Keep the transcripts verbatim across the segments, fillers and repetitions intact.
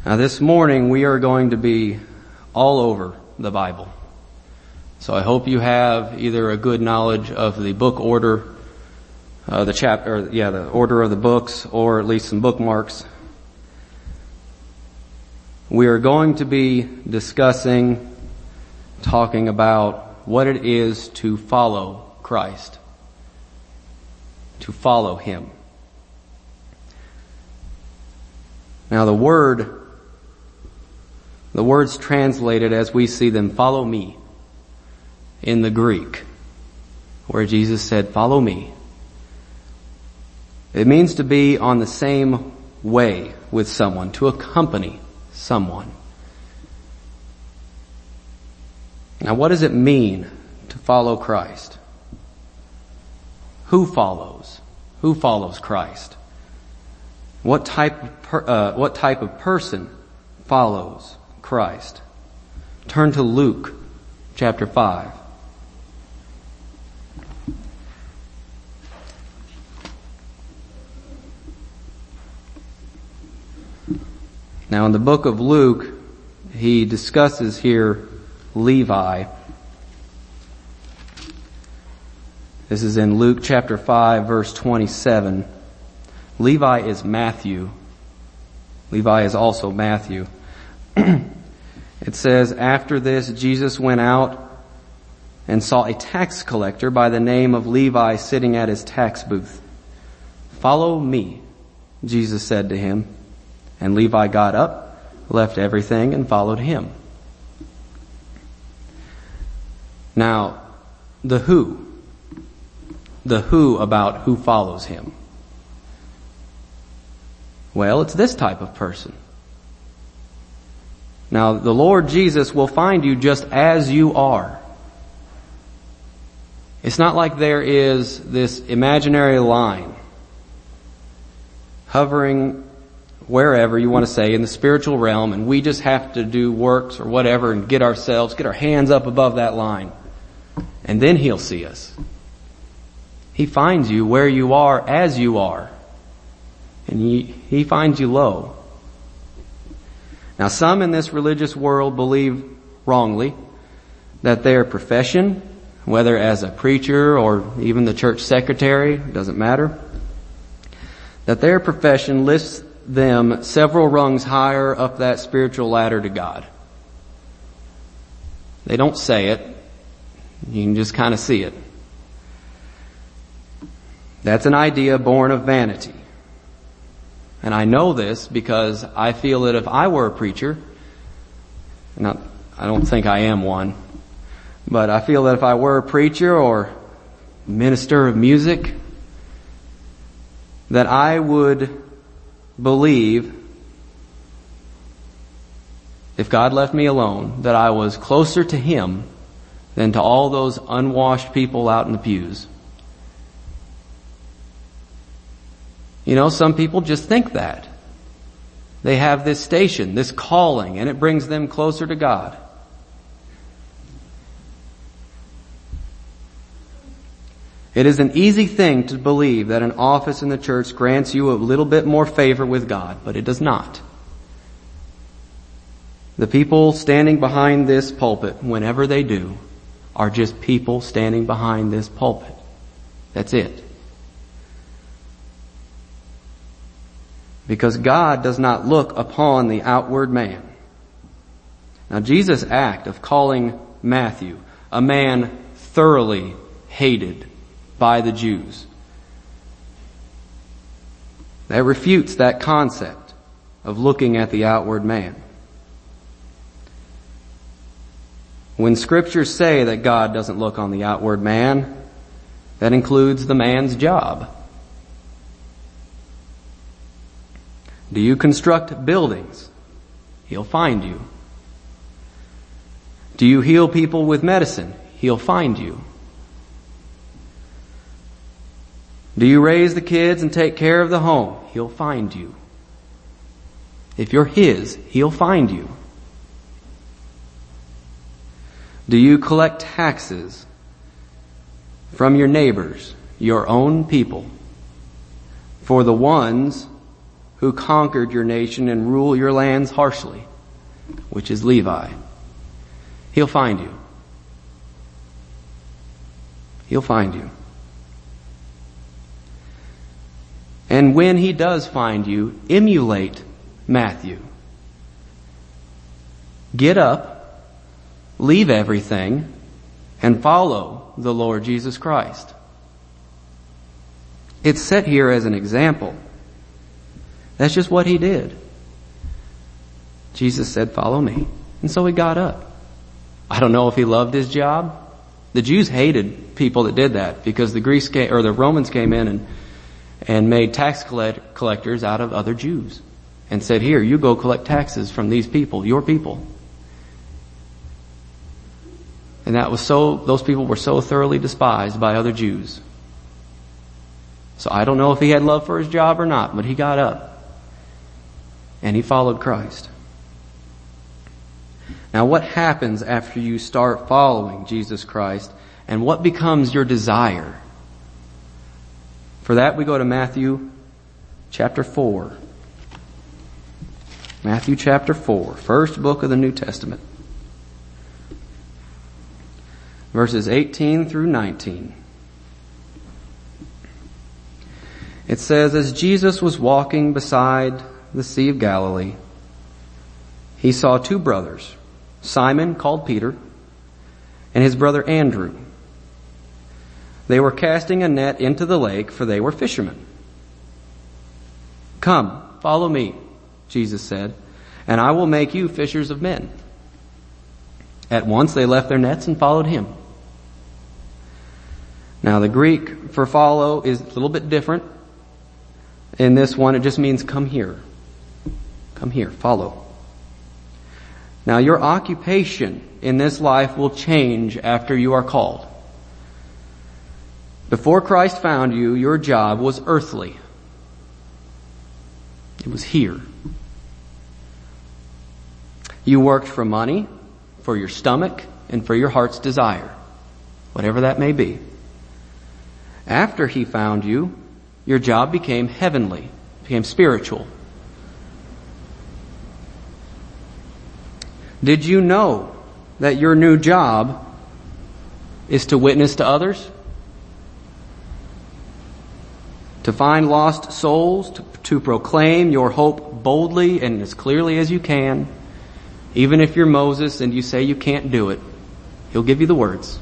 Now this morning we are going to be all over the Bible. So I hope you have either a good knowledge of the book order, uh, the chapter, yeah, the order of the books, or at least some bookmarks. We are going to be discussing, talking about what it is to follow Christ, to follow Him. Now the word, the words translated as we see them, follow me, in the Greek, where Jesus said, follow me. It means to be on the same way with someone, to accompany someone. Now what does it mean to follow Christ? Who follows? Who follows Christ? What type of per, uh, what type of person follows Christ? Turn to Luke chapter five. Now in the book of Luke, he discusses here Levi. This is in Luke chapter five, verse twenty-seven. Levi is Matthew. Levi is also Matthew. It says, after this, Jesus went out and saw a tax collector by the name of Levi sitting at his tax booth. Follow me, Jesus said to him. And Levi got up, left everything, and followed him. Now, the who. The who about who follows him. Well, it's this type of person. Now, the Lord Jesus will find you just as you are. It's not like there is this imaginary line hovering wherever you want to say in the spiritual realm, and we just have to do works or whatever and get ourselves, get our hands up above that line. And then He'll see us. He finds you where you are as you are. And He, he finds you low. Now some in this religious world believe wrongly that their profession, whether as a preacher or even the church secretary, doesn't matter, that their profession lifts them several rungs higher up that spiritual ladder to God. They don't say it. You can just kind of see it. That's an idea born of vanity. And I know this because I feel that if I were a preacher, not, I don't think I am one, but I feel that if I were a preacher or minister of music, that I would believe, if God left me alone, that I was closer to Him than to all those unwashed people out in the pews. You know, some people just think that. They have this station, this calling, and it brings them closer to God. It is an easy thing to believe that an office in the church grants you a little bit more favor with God, but it does not. The people standing behind this pulpit, whenever they do, are just people standing behind this pulpit. That's it. Because God does not look upon the outward man. Now Jesus' act of calling Matthew a man thoroughly hated by the Jews, that refutes that concept of looking at the outward man. When scriptures say that God doesn't look on the outward man, that includes the man's job. Do you construct buildings? He'll find you. Do you heal people with medicine? He'll find you. Do you raise the kids and take care of the home? He'll find you. If you're His, He'll find you. Do you collect taxes from your neighbors, your own people, for the ones who conquered your nation and rule your lands harshly, which is Levi. He'll find you. He'll find you. And when he does find you, emulate Matthew. Get up, leave everything, and follow the Lord Jesus Christ. It's set here as an example. That's just what he did. Jesus said, follow me. And so he got up. I don't know if he loved his job. The Jews hated people that did that because the Greeks came, or the Romans came in and, and made tax collect, collectors out of other Jews and said, here, you go collect taxes from these people, your people. And that was so, those people were so thoroughly despised by other Jews. So I don't know if he had love for his job or not, but he got up and he followed Christ. Now what happens after you start following Jesus Christ, and what becomes your desire? For that we go to Matthew chapter four. Matthew chapter four, first book of the New Testament. Verses eighteen through nineteen. It says, as Jesus was walking beside the Sea of Galilee, he saw two brothers, Simon, called Peter, and his brother Andrew. They were casting a net into the lake, for they were fishermen. Come, follow me, Jesus said, and I will make you fishers of men. At once they left their nets and followed him. Now the Greek for follow is a little bit different. In this one, it just means come here. Come here, follow. Now your occupation in this life will change after you are called. Before Christ found you, your job was earthly. It was here. You worked for money, for your stomach, and for your heart's desire, whatever that may be. After he found you, your job became heavenly, became spiritual. Did you know that your new job is to witness to others? To find lost souls, to, to proclaim your hope boldly and as clearly as you can. Even if you're Moses and you say you can't do it, he'll give you the words.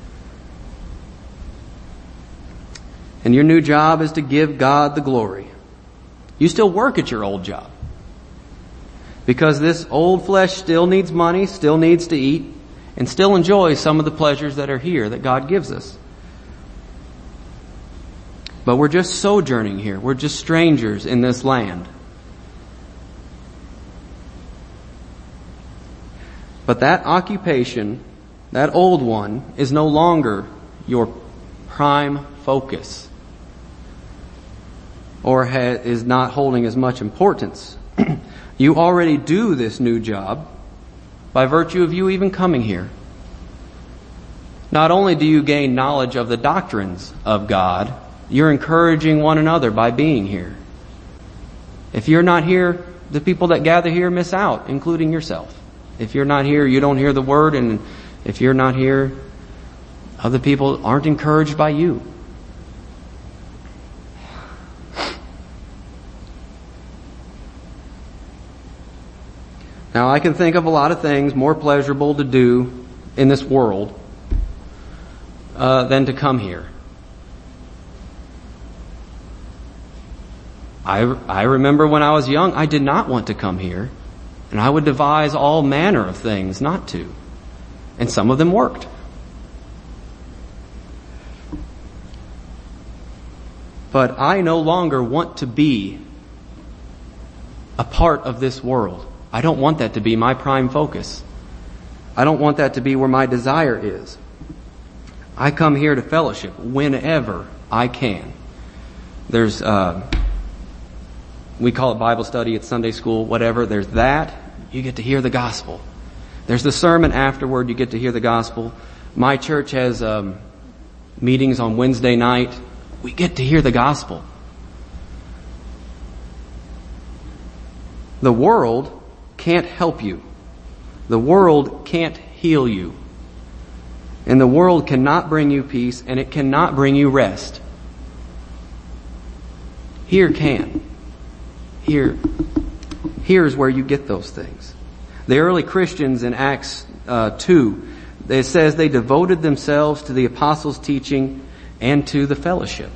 And your new job is to give God the glory. You still work at your old job. Because this old flesh still needs money, still needs to eat, and still enjoys some of the pleasures that are here that God gives us. But we're just sojourning here. We're just strangers in this land. But that occupation, that old one, is no longer your prime focus. Or ha- is not holding as much importance. You already do this new job by virtue of you even coming here. Not only do you gain knowledge of the doctrines of God, you're encouraging one another by being here. If you're not here, the people that gather here miss out, including yourself. If you're not here, you don't hear the word, and if you're not here, other people aren't encouraged by you. Now I can think of a lot of things more pleasurable to do in this world uh, than to come here. I, I remember when I was young, I did not want to come here, and I would devise all manner of things not to, and some of them worked. But I no longer want to be a part of this world. I don't want that to be my prime focus. I don't want that to be where my desire is. I come here to fellowship whenever I can. There's, uh, we call it Bible study, it's Sunday school, whatever. There's that. You get to hear the gospel. There's the sermon afterward. You get to hear the gospel. My church has um, meetings on Wednesday night. We get to hear the gospel. The world can't help you. The world can't heal you. And the world cannot bring you peace, and it cannot bring you rest. Here can. Here. Here's where you get those things. The early Christians in Acts uh, two, it says they devoted themselves to the apostles' teaching and to the fellowship.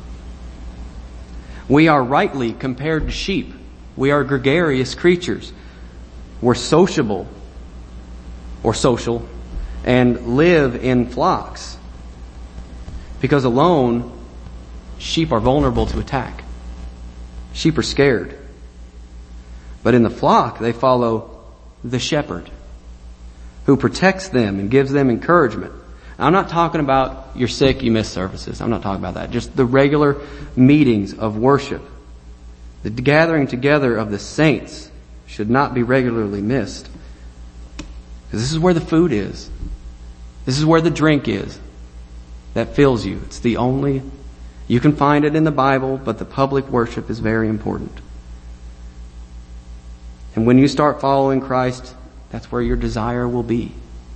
We are rightly compared to sheep. We are gregarious creatures. We're sociable or social and live in flocks. Because alone, sheep are vulnerable to attack. Sheep are scared. But in the flock, they follow the shepherd who protects them and gives them encouragement. Now, I'm not talking about you're sick, you miss services. I'm not talking about that. Just the regular meetings of worship. The gathering together of the saints should not be regularly missed. Because this is where the food is. This is where the drink is that fills you. It's the only, you can find it in the Bible, but the public worship is very important. And when you start following Christ, that's where your desire will be.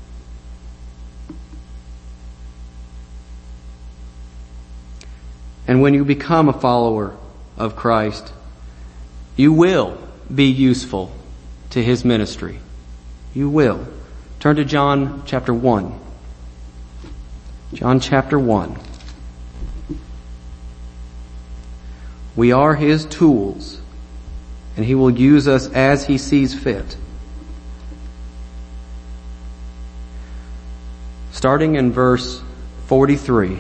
And when you become a follower of Christ, you will be useful to His ministry. You will. Turn to John chapter one. John chapter one. We are His tools, and He will use us as He sees fit. Starting in verse forty-three,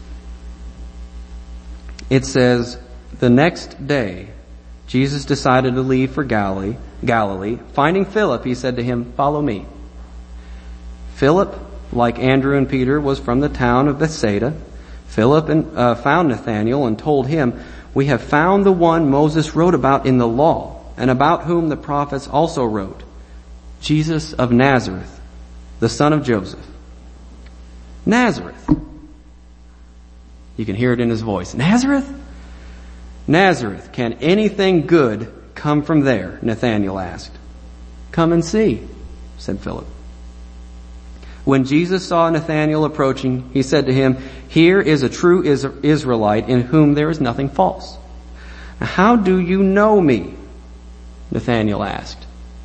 it says, "The next day, Jesus decided to leave for Galilee. Galilee. Finding Philip, He said to him, 'Follow me.' Philip, like Andrew and Peter, was from the town of Bethsaida. Philip uh, found Nathanael and told him, 'We have found the one Moses wrote about in the law, and about whom the prophets also wrote, Jesus of Nazareth, the son of Joseph.'" Nazareth. You can hear it in his voice. Nazareth? Nazareth. Can anything good come from there? Nathanael asked. "Come and see," said Philip. When Jesus saw Nathanael approaching, He said to him, "Here is a true Israelite in whom there is nothing false." "How do you know me?" Nathanael asked.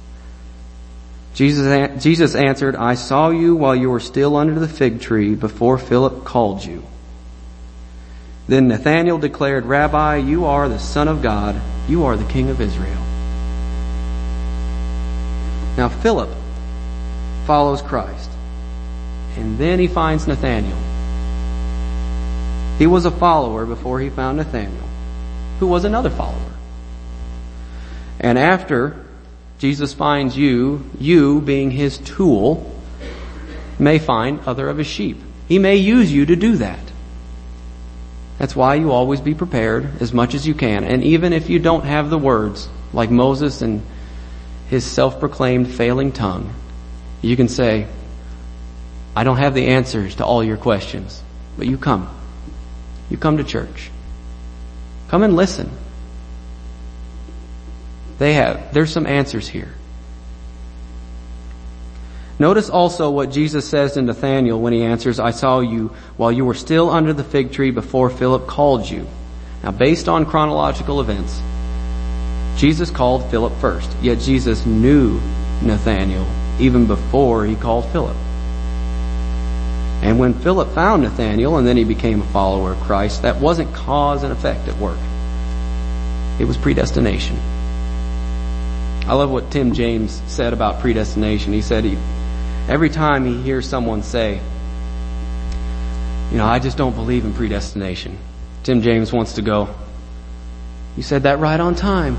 Jesus, Jesus answered, "I saw you while you were still under the fig tree before Philip called you." Then Nathanael declared, "Rabbi, you are the Son of God. You are the King of Israel." Now Philip follows Christ. And then he finds Nathanael. He was a follower before he found Nathanael, who was another follower. And after Jesus finds you, you being His tool, may find other of His sheep. He may use you to do that. That's why you always be prepared as much as you can. And even if you don't have the words, like Moses and his self-proclaimed failing tongue, you can say, "I don't have the answers to all your questions," but you come. You come to church. Come and listen. They have, there's some answers here. Notice also what Jesus says to Nathanael when he answers, "I saw you while you were still under the fig tree before Philip called you." Now, based on chronological events, Jesus called Philip first, yet Jesus knew Nathanael even before He called Philip. And when Philip found Nathanael and then he became a follower of Christ, that wasn't cause and effect at work. It was predestination. I love what Tim James said about predestination. He said he, every time he hears someone say, you know, "I just don't believe in predestination," Tim James wants to go, "You said that right on time."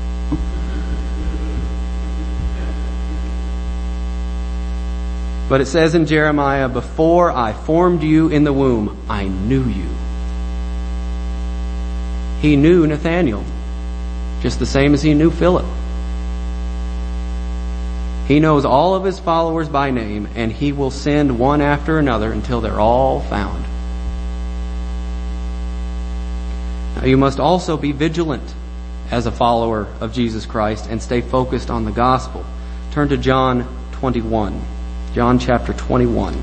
But it says in Jeremiah, "Before I formed you in the womb, I knew you." He knew Nathanael, just the same as He knew Philip. He knows all of His followers by name, and He will send one after another until they're all found. Now you must also be vigilant as a follower of Jesus Christ and stay focused on the gospel. Turn to John twenty-one. John chapter twenty-one.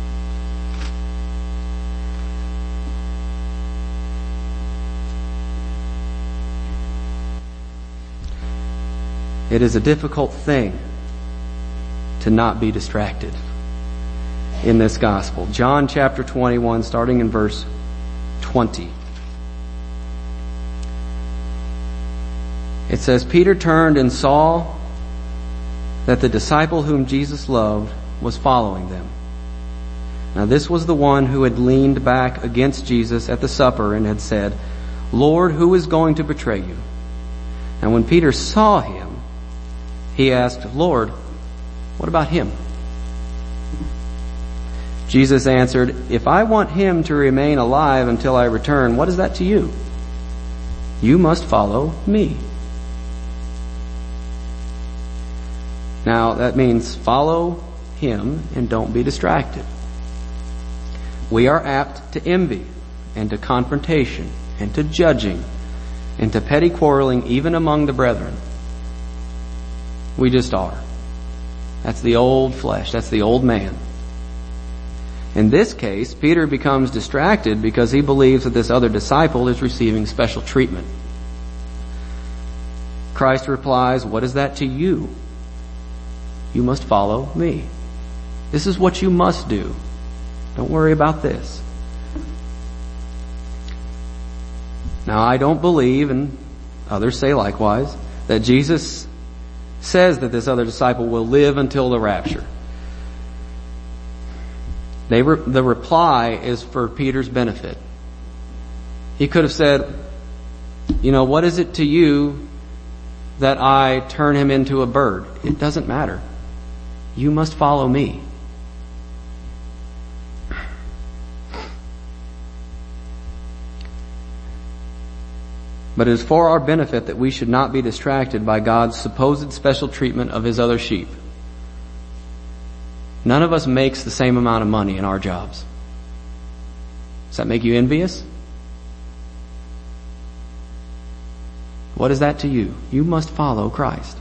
It is a difficult thing to not be distracted in this gospel. John chapter twenty-one, starting in verse twenty. It says, Peter turned and saw that the disciple whom Jesus loved was following them. Now this was the one who had leaned back against Jesus at the supper and had said, Lord, who is going to betray you? And when Peter saw him, he asked, Lord, what about him? Jesus answered, if I want him to remain alive until I return, what is that to you? You must follow me. Now that means follow him and don't be distracted. We are apt to envy and to confrontation and to judging and to petty quarreling even among the brethren. We just are. That's the old flesh. That's the old man. In this case, Peter becomes distracted because he believes that this other disciple is receiving special treatment. Christ replies, what is that to you? You must follow me. This is what you must do. Don't worry about this. Now, I don't believe, and others say likewise, that Jesus says that this other disciple will live until the rapture. They re- the reply is for Peter's benefit. He could have said, you know, what is it to you that I turn him into a bird? It doesn't matter. You must follow me. But it is for our benefit that we should not be distracted by God's supposed special treatment of his other sheep. None of us makes the same amount of money in our jobs. Does that make you envious? What is that to you? You must follow Christ.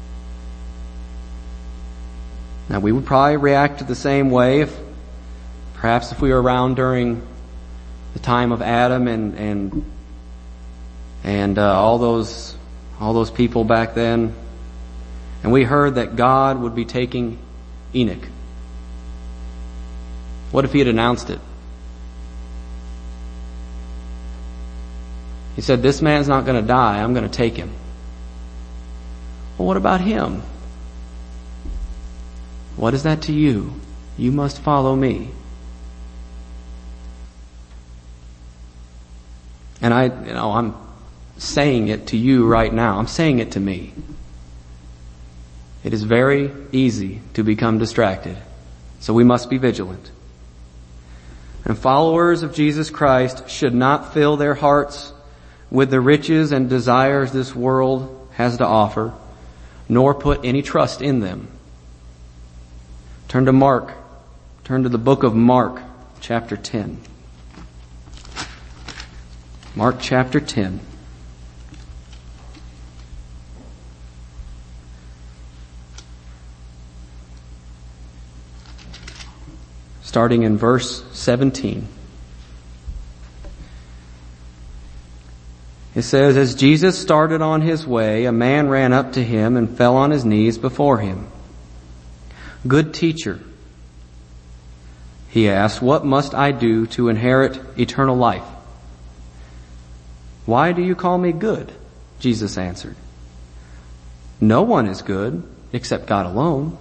Now we would probably react the same way if perhaps if we were around during the time of Adam and and and uh, all those all those people back then, and we heard that God would be taking Enoch. What if he had announced it? He said, this man's not going to die, I'm going to take him. Well, what about him? What is that to you? You must follow me. And I, you know, I'm saying it to you right now. I'm saying it to me. It is very easy to become distracted. So we must be vigilant. And followers of Jesus Christ should not fill their hearts with the riches and desires this world has to offer, nor put any trust in them. Turn to Mark. Turn to the book of Mark, chapter ten. Mark chapter ten. Starting in verse seventeen. It says, as Jesus started on his way, a man ran up to him and fell on his knees before him. Good teacher, he asked, what must I do to inherit eternal life? Why do you call me good? Jesus answered. No one is good except God alone.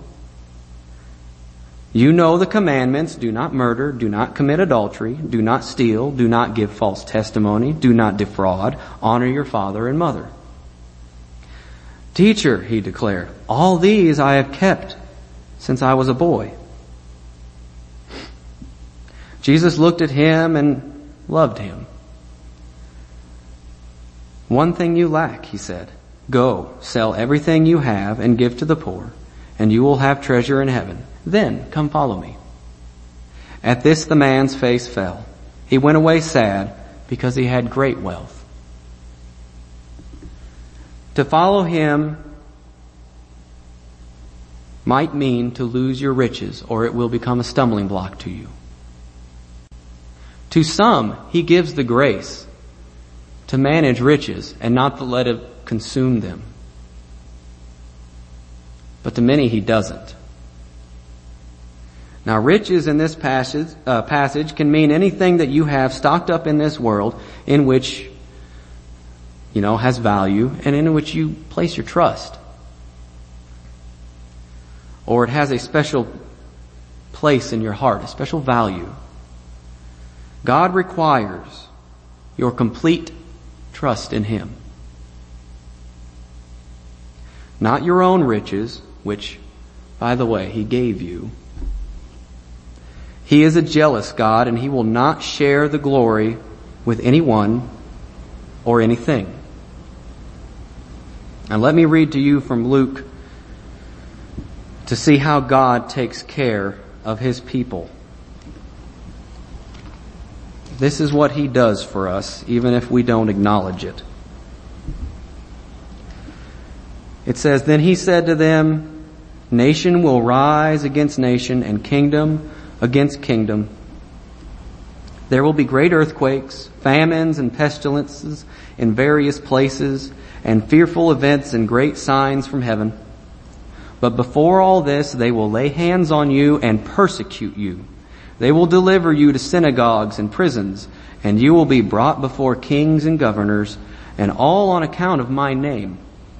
You know the commandments, do not murder, do not commit adultery, do not steal, do not give false testimony, do not defraud, honor your father and mother. Teacher, he declared, all these I have kept since I was a boy. Jesus looked at him and loved him. One thing you lack, he said. Go, sell everything you have and give to the poor, and you will have treasure in heaven. Then come follow me. At this the man's face fell. He went away sad because he had great wealth. To follow him might mean to lose your riches, or it will become a stumbling block to you. To some, he gives the grace to manage riches and not to let it consume them. But to many, he doesn't. Now, riches in this passage, uh, passage can mean anything that you have stocked up in this world in which, you know, has value and in which you place your trust. Or it has a special place in your heart, a special value. God requires your complete trust in him. Not your own riches, which, by the way, he gave you. He is a jealous God, and he will not share the glory with anyone or anything. And let me read to you from Luke to see how God takes care of his people. This is what he does for us, even if we don't acknowledge it. It says, "Then he said to them, nation will rise against nation and kingdom against kingdom. There will be great earthquakes, famines and pestilences in various places, and fearful events and great signs from heaven. But before all this, they will lay hands on you and persecute you. They will deliver you to synagogues and prisons, and you will be brought before kings and governors, and all on account of my name.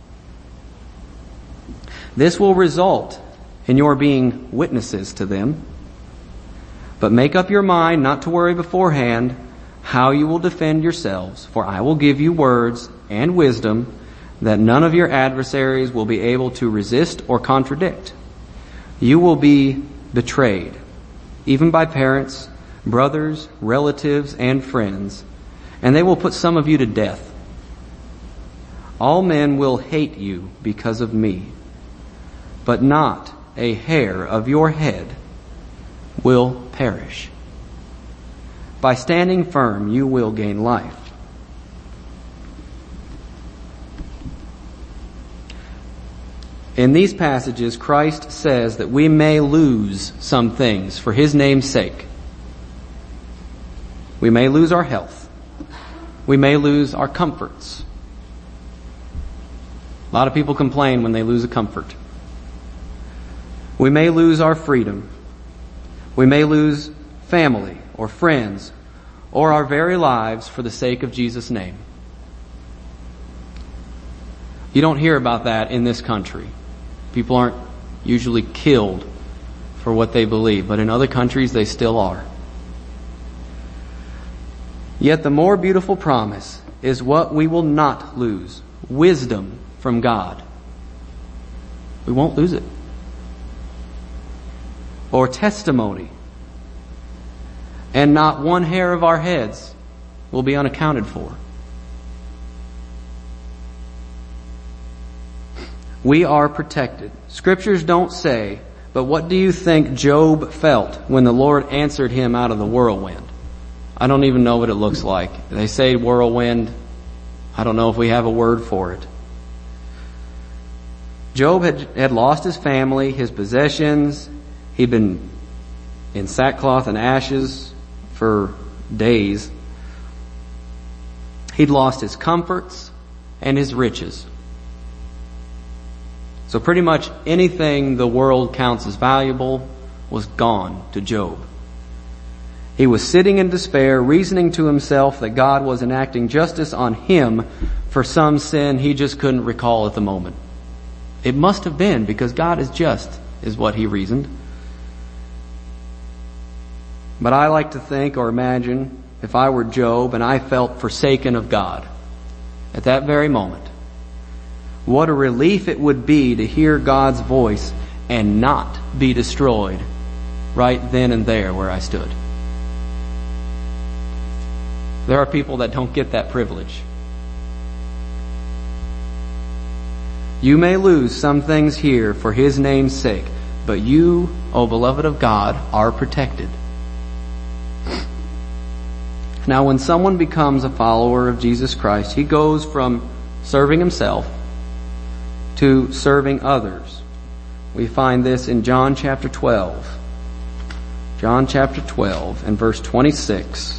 This will result in your being witnesses to them. But make up your mind not to worry beforehand how you will defend yourselves, for I will give you words and wisdom that none of your adversaries will be able to resist or contradict. You will be betrayed, even by parents, brothers, relatives, and friends, and they will put some of you to death. All men will hate you because of me, but not a hair of your head will perish. By standing firm, you will gain life." In these passages, Christ says that we may lose some things for his name's sake. We may lose our health. We may lose our comforts. A lot of people complain when they lose a comfort. We may lose our freedom. We may lose family or friends or our very lives for the sake of Jesus' name. You don't hear about that in this country. People aren't usually killed for what they believe, but in other countries they still are. Yet the more beautiful promise is what we will not lose: wisdom from God. We won't lose it. Or testimony. And not one hair of our heads will be unaccounted for. We are protected. Scriptures don't say, but what do you think Job felt when the Lord answered him out of the whirlwind? I don't even know what it looks like. They say whirlwind. I don't know if we have a word for it. Job had, had lost his family, his possessions. He'd been in sackcloth and ashes for days. He'd lost his comforts and his riches. So pretty much anything the world counts as valuable was gone to Job. He was sitting in despair, reasoning to himself that God was enacting justice on him for some sin he just couldn't recall at the moment. It must have been because God is just, is what he reasoned. But I like to think or imagine if I were Job and I felt forsaken of God at that very moment, what a relief it would be to hear God's voice and not be destroyed right then and there where I stood. There are people that don't get that privilege. You may lose some things here for his name's sake, but you, O beloved of God, are protected. Now, when someone becomes a follower of Jesus Christ, he goes from serving himself to serving others. We find this in John chapter twelve. John chapter twelve and verse twenty-six.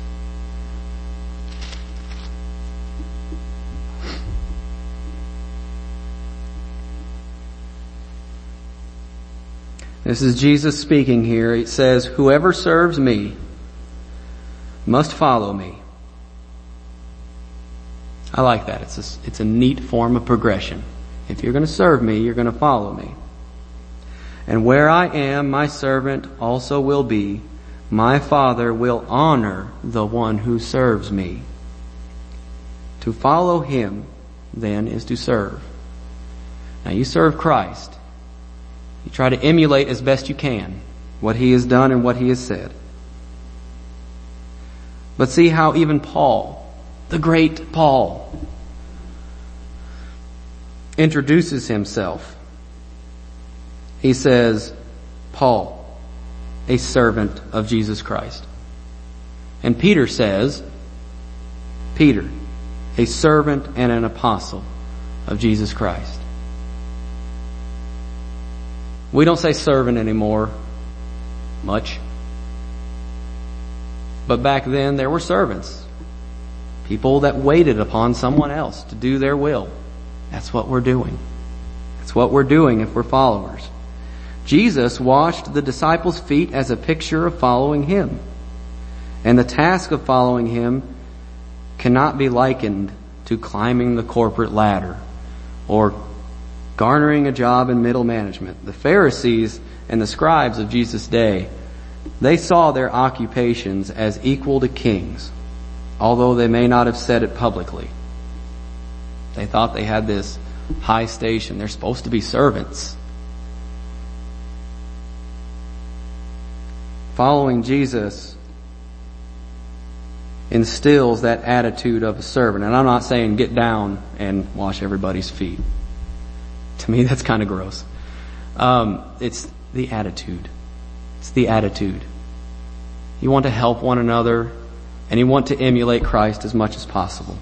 This is Jesus speaking here. It says, "Whoever serves me must follow me." I like that. It's a, it's a neat form of progression. If you're going to serve me, you're going to follow me. "And where I am, my servant also will be. My Father will honor the one who serves me." To follow him, then, is to serve. Now, you serve Christ. You try to emulate as best you can what he has done and what he has said. But see how even Paul, the great Paul, introduces himself. He says, "Paul, a servant of Jesus Christ." And Peter says, "Peter, a servant and an apostle of Jesus Christ." We don't say servant anymore much. But back then there were servants. People that waited upon someone else to do their will. That's what we're doing. That's what we're doing if we're followers. Jesus washed the disciples' feet as a picture of following him. And the task of following him cannot be likened to climbing the corporate ladder or garnering a job in middle management. The Pharisees and the scribes of Jesus' day, they saw their occupations as equal to kings, although they may not have said it publicly. They thought they had this high station. They're supposed to be servants. Following Jesus instills that attitude of a servant. And I'm not saying get down and wash everybody's feet. To me, that's kind of gross. Um, it's the attitude. It's the attitude. You want to help one another, and you want to emulate Christ as much as possible.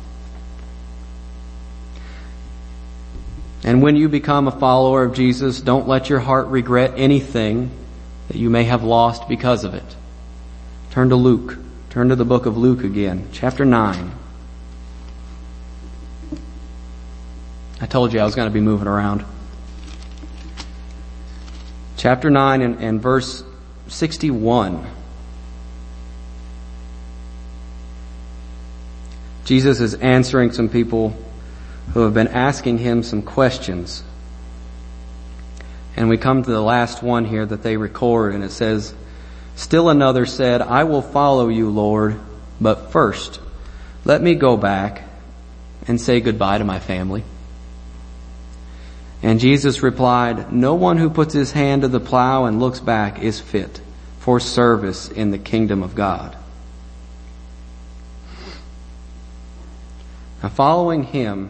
And when you become a follower of Jesus, don't let your heart regret anything that you may have lost because of it. Turn to Luke. Turn to the book of Luke again, chapter nine. I told you I was going to be moving around. Chapter nine and, and verse sixty-one. Jesus is answering some people who have been asking him some questions. And we come to the last one here that they record, and it says, "Still another said, 'I will follow you, Lord, but first let me go back and say goodbye to my family.' And Jesus replied, 'No one who puts his hand to the plow and looks back is fit for service in the kingdom of God.'" Now, following him,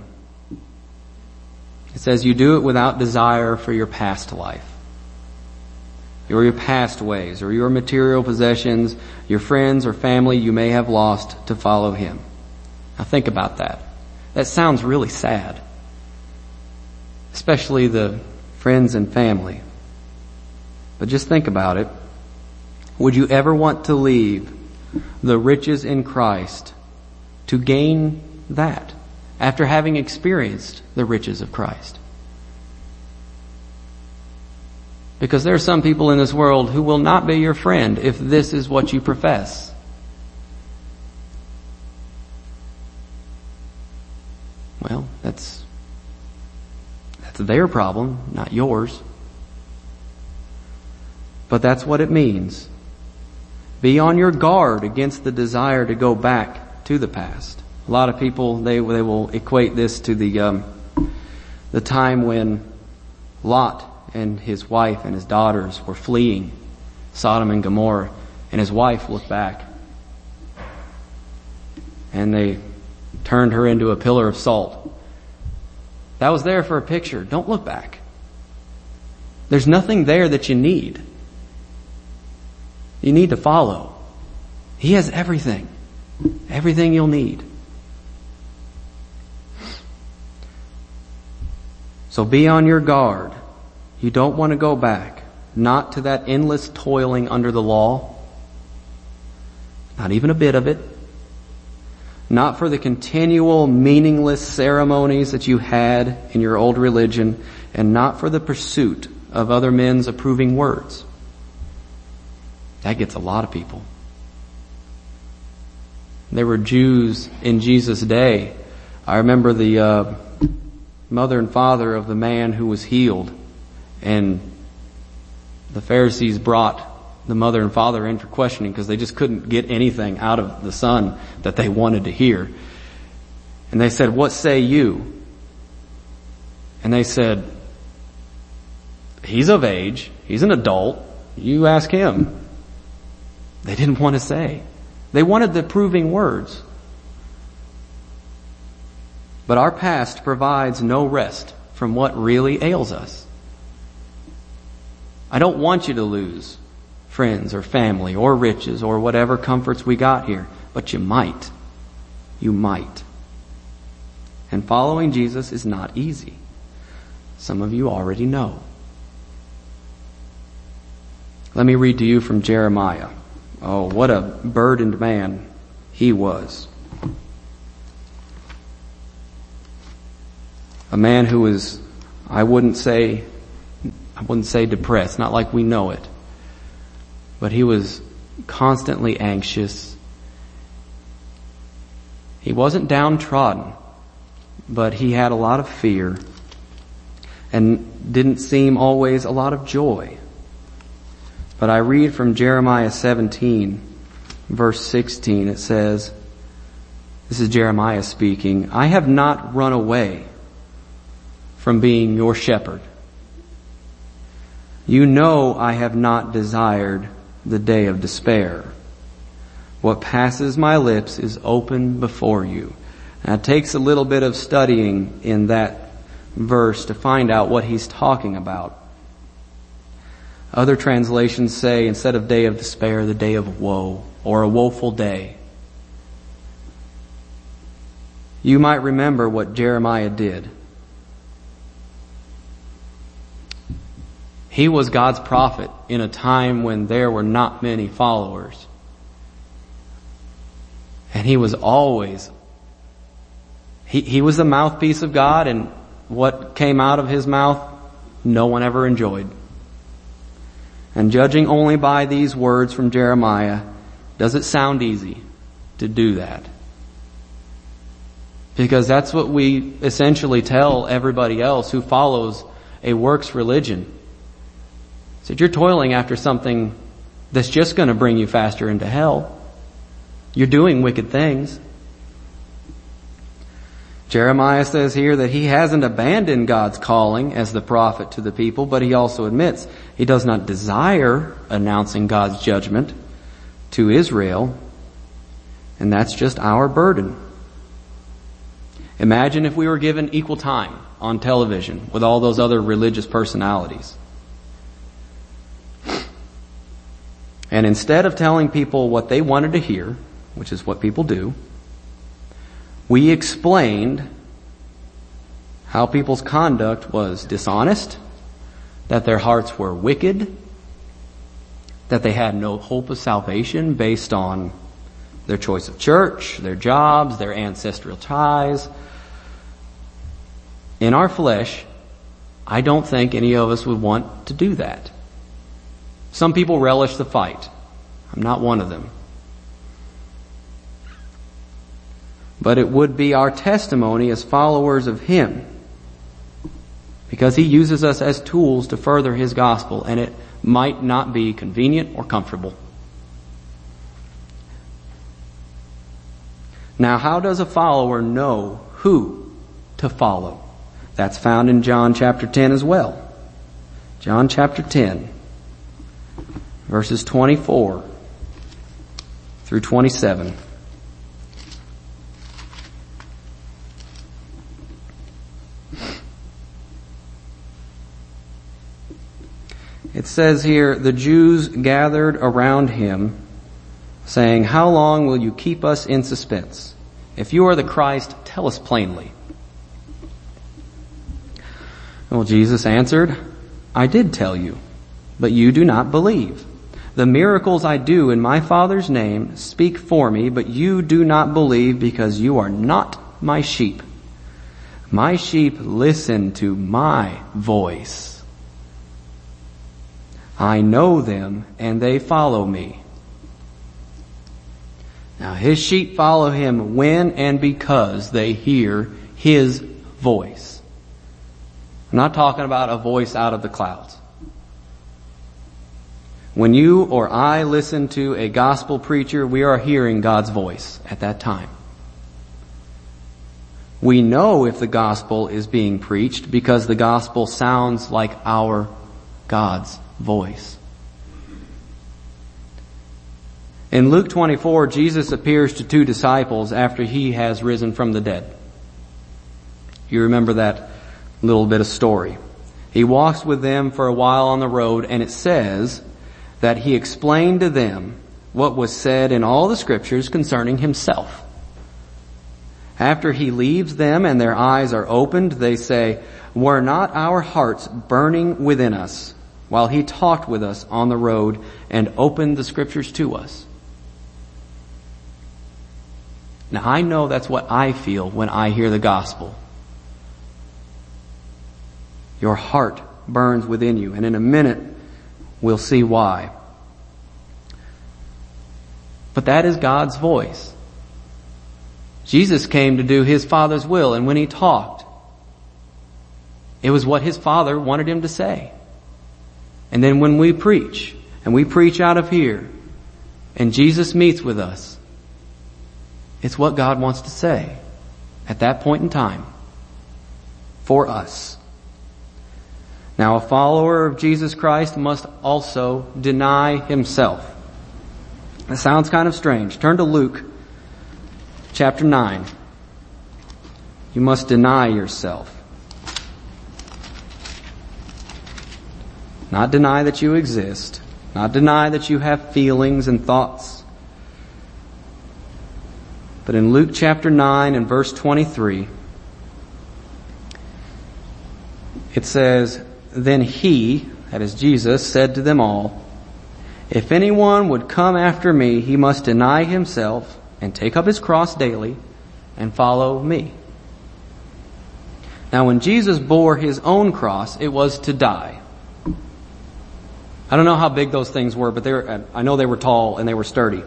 it says you do it without desire for your past life, or your past ways, or your material possessions, your friends or family you may have lost to follow him. Now think about that. That sounds really sad. Especially the friends and family. But just think about it. Would you ever want to leave the riches in Christ to gain that after having experienced the riches of Christ? Because there are some people in this world who will not be your friend if this is what you profess. Well, that's That's their problem, not yours. But that's what it means. Be on your guard against the desire to go back to the past. A lot of people, they they will equate this to the um, the time when Lot and his wife and his daughters were fleeing Sodom and Gomorrah, and his wife looked back, and they turned her into a pillar of salt. That was there for a picture. Don't look back. There's nothing there that you need. You need to follow. He has everything. Everything you'll need. So be on your guard. You don't want to go back, not to that endless toiling under the law, not even a bit of it, not for the continual meaningless ceremonies that you had in your old religion, and not for the pursuit of other men's approving words. That gets a lot of people. There were Jews in Jesus' day. I remember the uh, mother and father of the man who was healed, and the Pharisees brought the mother and father in for questioning because they just couldn't get anything out of the son that they wanted to hear. And they said, "What say you?" And they said, "He's of age. He's an adult. You ask him." They didn't want to say. They wanted the proving words. But our past provides no rest from what really ails us. I don't want you to lose friends or family or riches or whatever comforts we got here, but you might. You might. And following Jesus is not easy. Some of you already know. Let me read to you from Jeremiah. Oh, what a burdened man he was. A man who was, I wouldn't say, I wouldn't say depressed, not like we know it, but he was constantly anxious. He wasn't downtrodden, but he had a lot of fear and didn't seem always a lot of joy. But I read from Jeremiah seventeen, verse sixteen, it says, this is Jeremiah speaking, "I have not run away from being your shepherd. You know I have not desired the day of despair. What passes my lips is open before you." Now it takes a little bit of studying in that verse to find out what he's talking about. Other translations say, instead of day of despair, the day of woe, or a woeful day. You might remember what Jeremiah did. He was God's prophet in a time when there were not many followers. And he was always, he, he was the mouthpiece of God, and what came out of his mouth, no one ever enjoyed. And judging only by these words from Jeremiah, does it sound easy to do that? Because that's what we essentially tell everybody else who follows a works religion. So you're toiling after something that's just going to bring you faster into hell. You're doing wicked things. Jeremiah says here that he hasn't abandoned God's calling as the prophet to the people, but he also admits he does not desire announcing God's judgment to Israel, and that's just our burden. Imagine if we were given equal time on television with all those other religious personalities. And instead of telling people what they wanted to hear, which is what people do, we explained how people's conduct was dishonest, that their hearts were wicked, that they had no hope of salvation based on their choice of church, their jobs, their ancestral ties. In our flesh, I don't think any of us would want to do that. Some people relish the fight. I'm not one of them. But it would be our testimony as followers of Him, because He uses us as tools to further His gospel, and it might not be convenient or comfortable. Now, how does a follower know who to follow? That's found in John chapter ten as well. John chapter ten, verses twenty-four through twenty-seven. It says here, the Jews gathered around him, saying, "How long will you keep us in suspense? If you are the Christ, tell us plainly." Well, Jesus answered, I did tell you, but you do not believe. The miracles I do in my Father's name speak for me, but you do not believe because you are not my sheep. My sheep listen to my voice. I know them and they follow me. Now his sheep follow him when and because they hear his voice. I'm not talking about a voice out of the clouds. When you or I listen to a gospel preacher, we are hearing God's voice at that time. We know if the gospel is being preached because the gospel sounds like our God's voice. In Luke twenty-four, Jesus appears to two disciples after he has risen from the dead. You remember that little bit of story. He walks with them for a while on the road, and it says that he explained to them what was said in all the scriptures concerning himself. After he leaves them and their eyes are opened, they say, were not our hearts burning within us while he talked with us on the road and opened the scriptures to us? Now I know that's what I feel when I hear the gospel. Your heart burns within you, and in a minute we'll see why. But that is God's voice. Jesus came to do his Father's will, and when he talked, it was what his Father wanted him to say. And then when we preach, and we preach out of here, and Jesus meets with us, it's what God wants to say at that point in time for us. Now, a follower of Jesus Christ must also deny himself. That sounds kind of strange. Turn to Luke chapter nine. You must deny yourself. Not deny that you exist. Not deny that you have feelings and thoughts. But in Luke chapter nine and verse twenty-three, it says, then he, that is Jesus, said to them all, if anyone would come after me, he must deny himself and take up his cross daily and follow me. Now when Jesus bore his own cross, it was to die. I don't know how big those things were, but they were, I know they were tall and they were sturdy.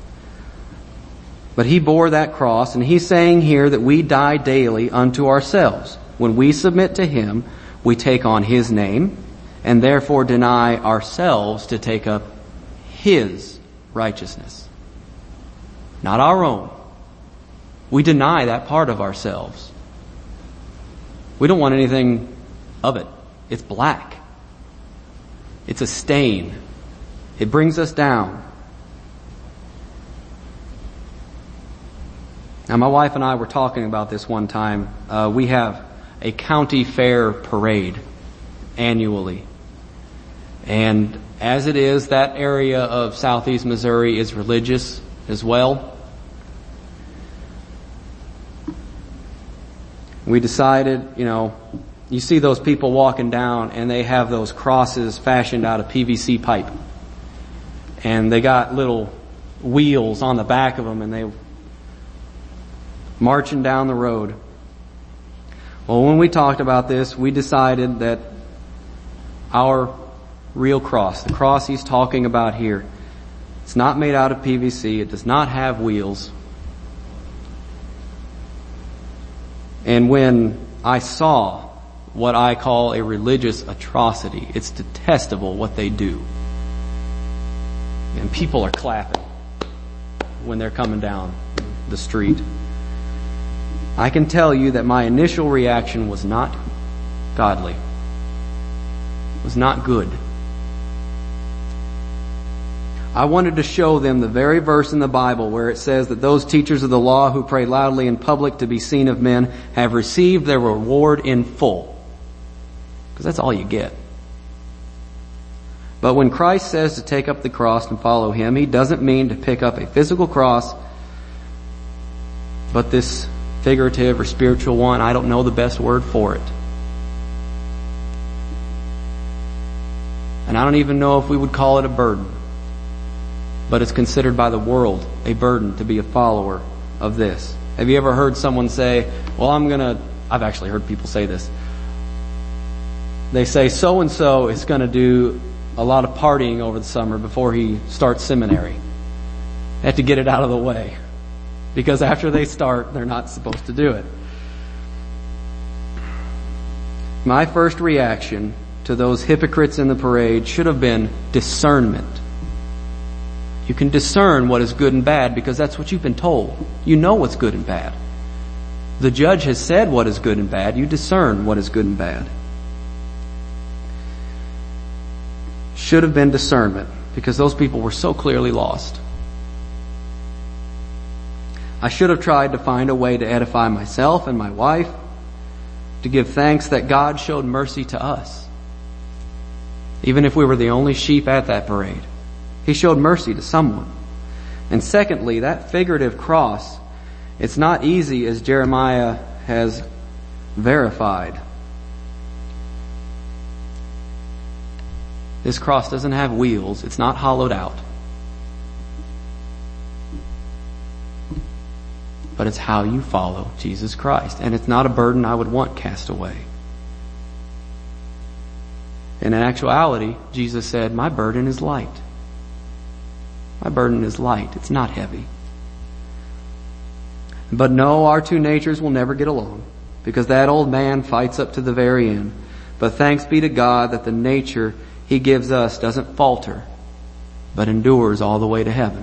But he bore that cross, and he's saying here that we die daily unto ourselves. When we submit to him, we take on his name and therefore deny ourselves to take up his righteousness. Not our own. We deny that part of ourselves. We don't want anything of it. It's black. It's a stain. It brings us down. Now my wife and I were talking about this one time. Uh, we have a county fair parade annually. And as it is, that area of southeast Missouri is religious as well. We decided, you know, you see those people walking down and they have those crosses fashioned out of P V C pipe. And they got little wheels on the back of them and they marching down the road. Well, when we talked about this, we decided that our real cross, the cross he's talking about here, it's not made out of P V C. It does not have wheels. And when I saw what I call a religious atrocity, it's detestable what they do. And people are clapping when they're coming down the street. I can tell you that my initial reaction was not godly. It was not good. I wanted to show them the very verse in the Bible where it says that those teachers of the law who pray loudly in public to be seen of men have received their reward in full. Because that's all you get. But when Christ says to take up the cross and follow him, he doesn't mean to pick up a physical cross, but this figurative or spiritual one. I don't know the best word for it. And I don't even know if we would call it a burden. But it's considered by the world a burden to be a follower of this. Have you ever heard someone say, well, I'm gonna, I've actually heard people say this. They say so-and-so is gonna do a lot of partying over the summer before he starts seminary. They have to get it out of the way. Because after they start, they're not supposed to do it. My first reaction to those hypocrites in the parade should have been discernment. You can discern what is good and bad because that's what you've been told. You know what's good and bad. The judge has said what is good and bad. You discern what is good and bad. Should have been discernment because those people were so clearly lost. I should have tried to find a way to edify myself and my wife, to give thanks that God showed mercy to us. Even if we were the only sheep at that parade, He showed mercy to someone. And secondly, that figurative cross, it's not easy as Jeremiah has verified. This cross doesn't have wheels. It's not hollowed out. But it's how you follow Jesus Christ. And it's not a burden I would want cast away. And in actuality, Jesus said, my burden is light. My burden is light. It's not heavy. But no, our two natures will never get along because that old man fights up to the very end. But thanks be to God that the nature He gives us doesn't falter, but endures all the way to heaven.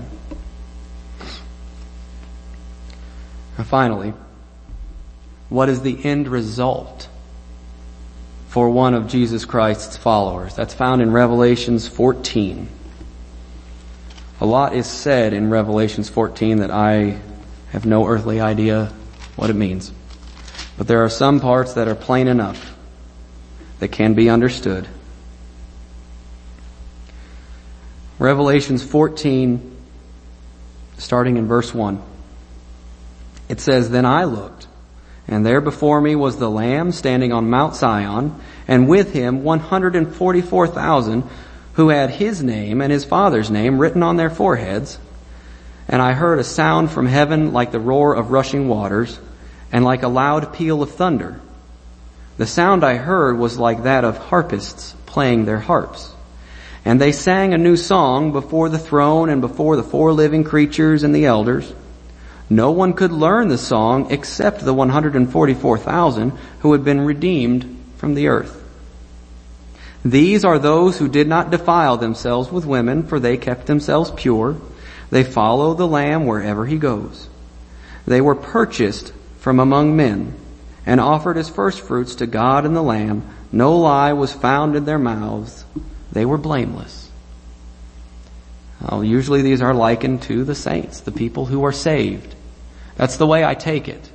And finally, what is the end result for one of Jesus Christ's followers? That's found in Revelations fourteen. A lot is said in Revelations fourteen that I have no earthly idea what it means. But there are some parts that are plain enough that can be understood. Revelations fourteen, starting in verse one. It says, Then I looked, and there before me was the Lamb standing on Mount Zion, and with him one hundred forty-four thousand who had his name and his Father's name written on their foreheads. And I heard a sound from heaven like the roar of rushing waters, and like a loud peal of thunder. The sound I heard was like that of harpists playing their harps. And they sang a new song before the throne and before the four living creatures and the elders. No one could learn the song except the one hundred forty-four thousand who had been redeemed from the earth. These are those who did not defile themselves with women, for they kept themselves pure. They follow the Lamb wherever He goes. They were purchased from among men and offered as firstfruits to God and the Lamb. No lie was found in their mouths. They were blameless. Well, usually these are likened to the saints, the people who are saved. That's the way I take it.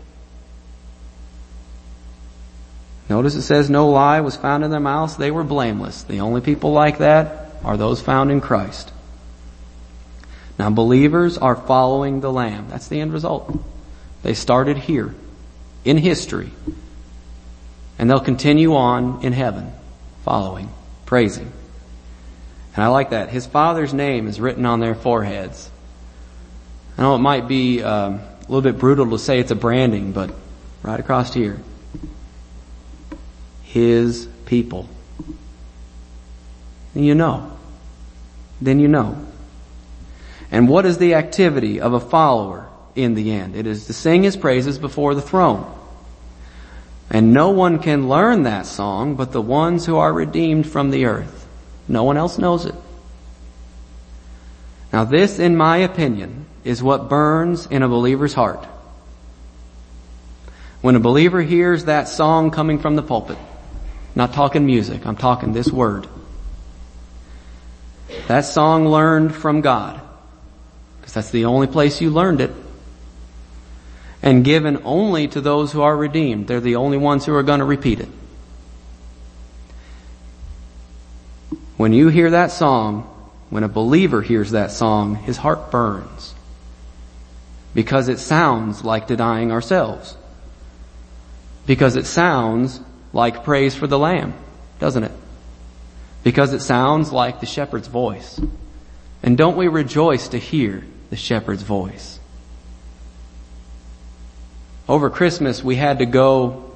Notice it says no lie was found in their mouths. They were blameless. The only people like that are those found in Christ. Now believers are following the Lamb. That's the end result. They started here in history. And they'll continue on in heaven, following, praising. And I like that. His Father's name is written on their foreheads. I know it might be um, a little bit brutal to say it's a branding, but right across here. His people. And you know. Then you know. And what is the activity of a follower in the end? It is to sing His praises before the throne. And no one can learn that song but the ones who are redeemed from the earth. No one else knows it. Now this, in my opinion, is what burns in a believer's heart. When a believer hears that song coming from the pulpit, not talking music, I'm talking this word. That song learned from God, because that's the only place you learned it. And given only to those who are redeemed. They're the only ones who are going to repeat it. When you hear that song, when a believer hears that song, his heart burns. Because it sounds like denying ourselves. Because it sounds like praise for the Lamb, doesn't it? because it sounds like the shepherd's voice. And don't we rejoice to hear the shepherd's voice? Over Christmas, we had to go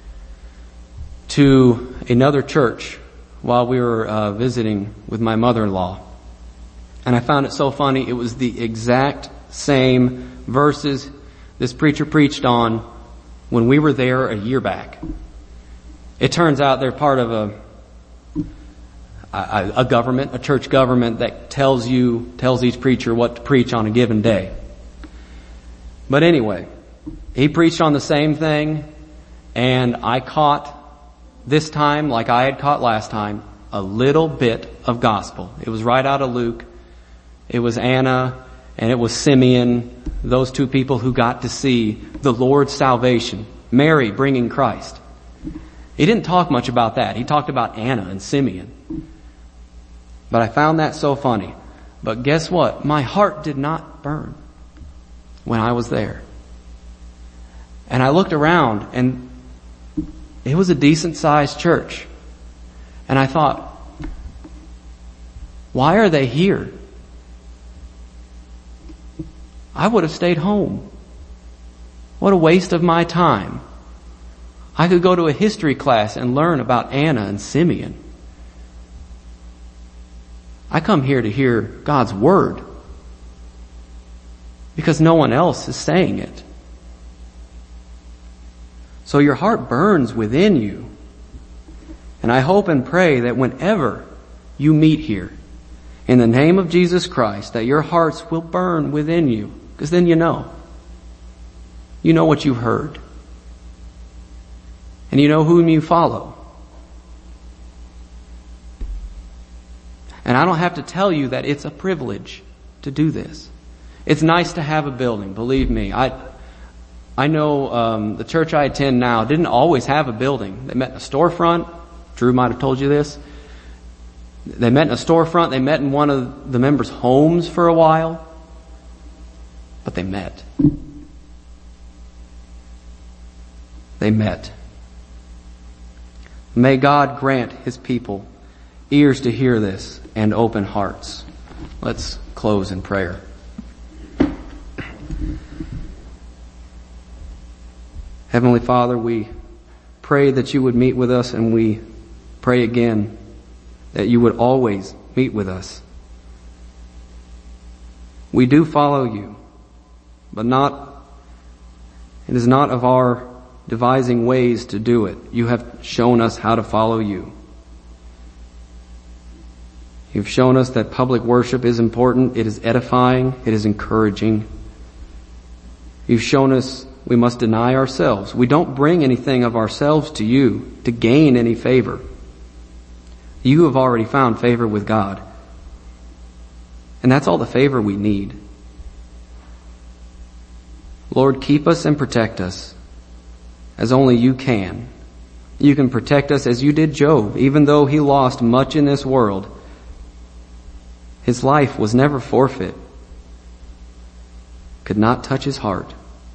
to another church while we were uh, visiting with my mother-in-law. And I found it so funny. It was the exact same verses this preacher preached on when we were there a year back. It turns out they're part of a a, a government, a church government that tells you, tells each preacher what to preach on a given day. But anyway, he preached on the same thing, and I caught this time, like I had caught last time, a little bit of gospel. It was right out of Luke. It was Anna and it was Simeon, those two people who got to see the Lord's salvation. Mary bringing Christ. He didn't talk much about that. He talked about Anna and Simeon. But I found that so funny. But guess what? My heart did not burn when I was there. And I looked around, and it was a decent sized church. And I thought, why are they here? I would have stayed home. What a waste of my time. I could go to a history class and learn about Anna and Simeon. I come here to hear God's word because no one else is saying it. So your heart burns within you. And I hope and pray that whenever you meet here, in the name of Jesus Christ, that your hearts will burn within you. Because then you know. You know what you've heard. And you know whom you follow. And I don't have to tell you that it's a privilege to do this. It's nice to have a building, believe me. I I know um, the church I attend now didn't always have a building. They met in a storefront. Drew might have told you this. They met in a storefront. They met in one of the members' homes for a while. But they met. They met. May God grant His people ears to hear this and open hearts. Let's close in prayer. Heavenly Father, we pray that you would meet with us, and we pray again that you would always meet with us. We do follow you, but not, it is not of our devising ways to do it. You have shown us how to follow you. You've shown us that public worship is important. It is edifying. It is encouraging. You've shown us we must deny ourselves. We don't bring anything of ourselves to you to gain any favor. You have already found favor with God. And that's all the favor we need. Lord, keep us and protect us as only you can. You can protect us as you did Job. Even though he lost much in this world, his life was never forfeit. Could not touch his heart.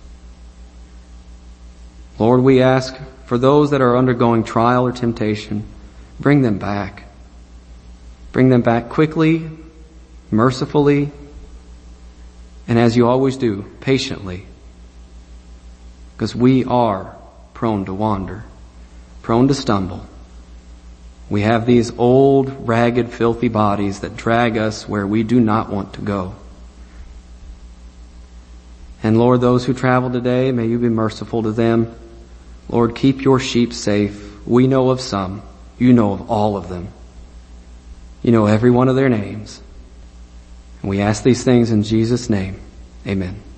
Lord, we ask for those that are undergoing trial or temptation, bring them back. Bring them back quickly, mercifully, and as you always do, patiently. Because we are prone to wander, prone to stumble. We have these old, ragged, filthy bodies that drag us where we do not want to go. And Lord, those who travel today, may you be merciful to them. Lord, keep your sheep safe. We know of some. You know of all of them. You know every one of their names. And we ask these things in Jesus' name. Amen.